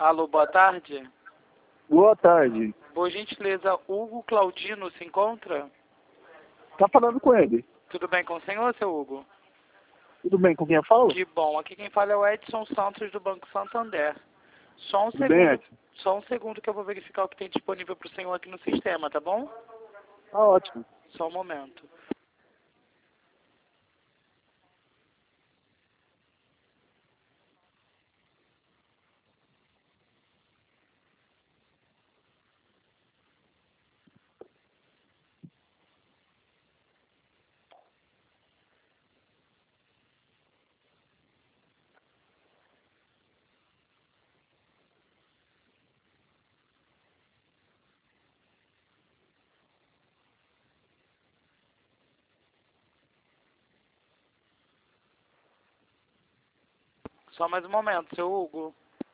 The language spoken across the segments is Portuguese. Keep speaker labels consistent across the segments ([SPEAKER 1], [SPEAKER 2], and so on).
[SPEAKER 1] Alô, boa tarde.
[SPEAKER 2] Boa tarde.
[SPEAKER 1] Por gentileza, Hugo Claudino se encontra?
[SPEAKER 2] Tá falando com ele?
[SPEAKER 1] Tudo bem com o senhor, seu Hugo?
[SPEAKER 2] Tudo bem com quem eu falo?
[SPEAKER 1] Que bom. Aqui quem fala é o Edson Santos do Banco Santander. Só um
[SPEAKER 2] Tudo bem,
[SPEAKER 1] segundo,
[SPEAKER 2] Edson?
[SPEAKER 1] só um segundo que eu vou verificar o que tem disponível para o senhor aqui no sistema, tá bom?
[SPEAKER 2] Tá ótimo.
[SPEAKER 1] Só um momento. Só mais um momento, seu Hugo.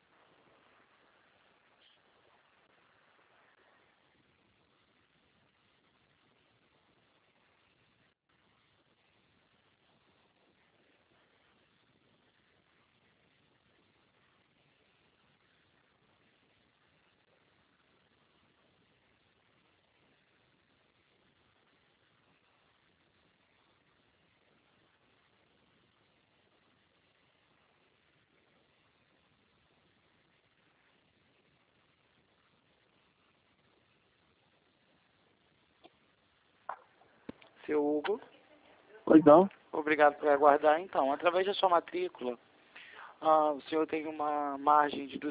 [SPEAKER 1] Seu Hugo,
[SPEAKER 2] Pois não.
[SPEAKER 1] obrigado por aguardar. Então, através da sua matrícula, o senhor tem uma margem de R$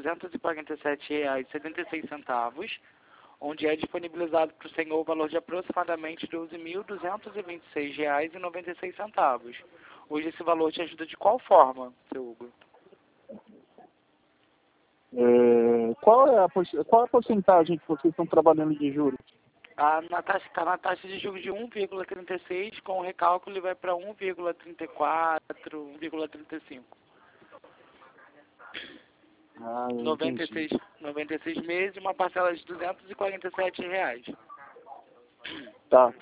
[SPEAKER 1] 247,76, onde é disponibilizado para o senhor o valor de aproximadamente R$ 12.226,96. Hoje esse valor te ajuda de qual forma, seu Hugo?
[SPEAKER 2] Qual é a porcentagem que vocês estão trabalhando de juros?
[SPEAKER 1] Está na taxa de juros de 1,36, com o recálculo ele vai para 1,34, 1,35.
[SPEAKER 2] Ah, eu entendi.
[SPEAKER 1] 96 meses, uma parcela de R$ 247.
[SPEAKER 2] Tá.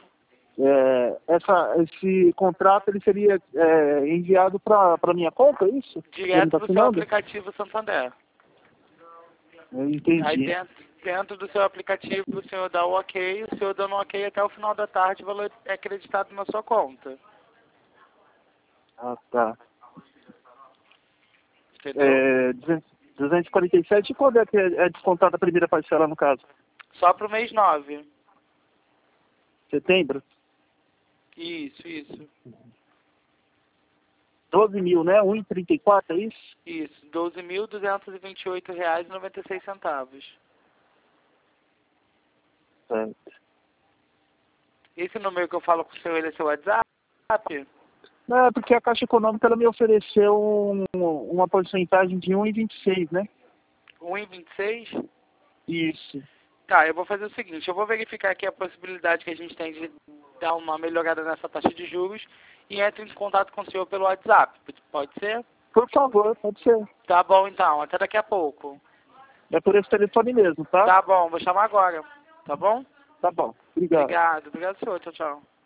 [SPEAKER 2] Esse contrato ele seria enviado para minha conta, é isso?
[SPEAKER 1] Direto
[SPEAKER 2] Tá
[SPEAKER 1] para o seu
[SPEAKER 2] assinando?
[SPEAKER 1] aplicativo Santander.
[SPEAKER 2] Eu
[SPEAKER 1] Aí
[SPEAKER 2] entendi.
[SPEAKER 1] dentro do seu aplicativo o senhor dá o ok, o senhor dando o ok até o final da tarde, o valor é acreditado na sua conta.
[SPEAKER 2] Ah, tá.
[SPEAKER 1] Entendeu?
[SPEAKER 2] 247, e quando é que é descontada a primeira parcela, no caso?
[SPEAKER 1] Só para o mês 9.
[SPEAKER 2] Setembro?
[SPEAKER 1] Isso.
[SPEAKER 2] 12 mil, né? 1,34, é isso?
[SPEAKER 1] Isso, R$ 12.228,96.
[SPEAKER 2] Certo.
[SPEAKER 1] Esse número que eu falo com o senhor, ele é seu WhatsApp?
[SPEAKER 2] Não, é porque a Caixa Econômica ela me ofereceu uma porcentagem de 1,26, né?
[SPEAKER 1] 1,26?
[SPEAKER 2] Isso.
[SPEAKER 1] Tá, eu vou fazer o seguinte, eu vou verificar aqui a possibilidade que a gente tem de dar uma melhorada nessa taxa de juros e entro em contato com o senhor pelo WhatsApp. Pode ser?
[SPEAKER 2] Por favor, pode ser.
[SPEAKER 1] Tá bom então, até daqui a pouco.
[SPEAKER 2] É por esse telefone mesmo, tá?
[SPEAKER 1] Tá bom, vou chamar agora. Tá bom?
[SPEAKER 2] Tá bom. Obrigado.
[SPEAKER 1] Obrigado, senhor. Tchau, tchau.